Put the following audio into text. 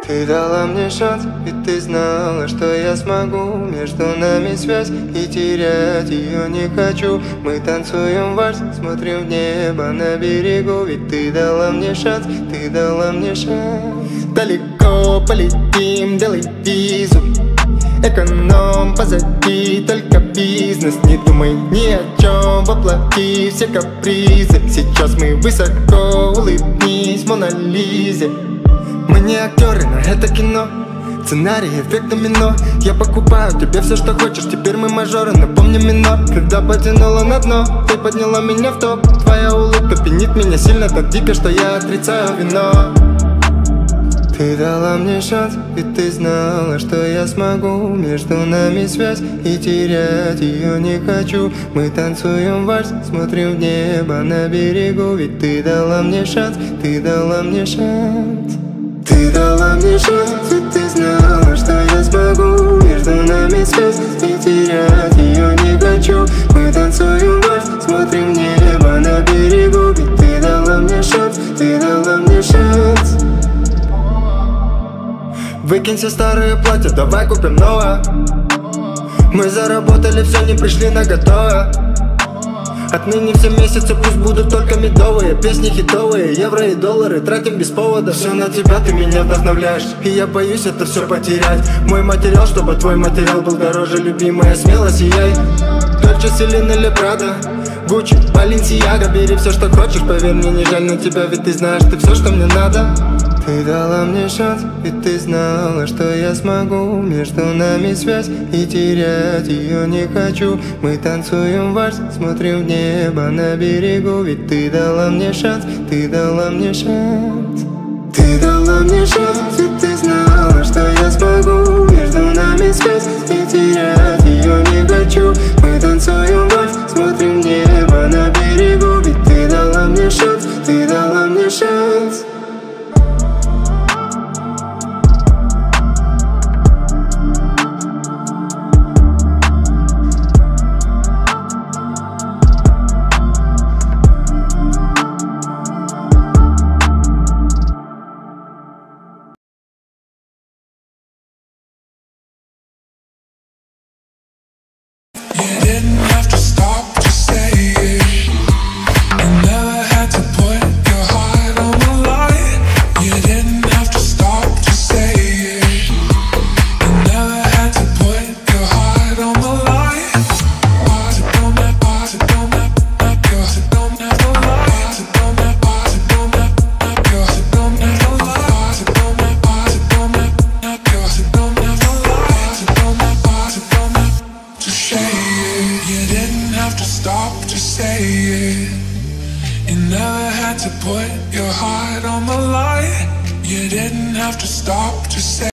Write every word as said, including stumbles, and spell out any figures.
Ты дала мне шанс, ведь ты знала, что я смогу. Между нами связь, и терять ее не хочу. Мы танцуем вальс, смотрим в небо на берегу. Ведь ты дала мне шанс, ты дала мне шанс. Далеко полетим, делай визу. Эконом позади, только бизнес. Не думай ни о чем, воплоти все капризы. Сейчас мы высоко, улыбнись Мона Лизе. Мы не актеры, но это кино. Сценарий, эффект домино. Я покупаю тебе все, что хочешь. Теперь мы мажоры, но помни минор. Когда потянула на дно, ты подняла меня в топ. Твоя улыбка пьянит меня сильно, так дико, что я отрицаю вино. Ты дала мне шанс, ведь ты знала, что я смогу. Между нами связь, и терять ее не хочу. Мы танцуем вальс, смотрим в небо на берегу. Ведь ты дала мне шанс, ты дала мне шанс. Ты дала мне шанс, ведь ты знала, что я смогу. Между нами связь, и терять ее не хочу. Мы танцуем вальс, смотрим в небо на берегу. Ведь ты дала мне шанс, ты дала мне шанс. Выкинь все старые платья, давай купим новое. Мы заработали все, не пришли на готовое. Отныне все месяцы пусть будут только медовые. Песни хитовые, евро и доллары тратим без повода. Все на тебя, ты меня вдохновляешь, и я боюсь это все потерять. Мой материал, чтобы твой материал был дороже. Любимая, смело сияй. Дольче, Селин или Прада, Гуччи, Баленсиага. Бери все, что хочешь, поверь мне, не жаль на тебя. Ведь ты знаешь, ты все, что мне надо. Ты дала мне шанс, ведь ты знала, что я смогу. Между нами связь, и терять ее не хочу. Мы танцуем вальс, смотрим в небо на берегу. Ведь ты дала мне шанс, ты дала мне шанс. Ты дала мне шанс, ведь ты знала, что я смогу. Между нами связь, и терять ее не хочу. Мы танцуем вальс, смотрим в небо на берегу. Ведь ты дала мне шанс, ты дала мне шанс. You didn't have to stop to say it. You never had to put your heart on the line. You didn't have to stop to say it. You never had to put your heart on the line. Pause it, don't have, pause it, don't have, not yours, it don't have a lie. Pause it, don't have, pause it, don't have, not yours, it don't have a lie. Pause it, don't have, pause it, don't have, not yours, it don't have a lie. Pause it, don't have, pause it, don't have to say it. You didn't have to stop to say it. You never had to put your heart on the line. You didn't have to stop to say